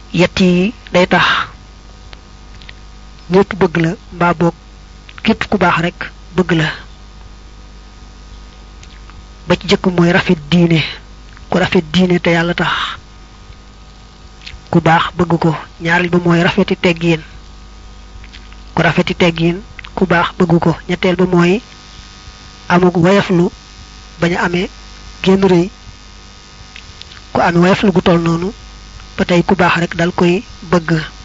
yetti day tax ñepp bëgg la mbaa boog képp ku baax rek bëgg la ba ci jëkk mooy rafet diine ku rafet diine te yàlla tax ku baax bëgg ko ñaareel ba mooy rafeti teggiin ku rafeti teggiin ku baax bëgg ko ñetteel ba mooy amug wayaflu baña amé genn reuy ku am wayaflu gu tol nonu ba tay ku baax rek dal koy bëgg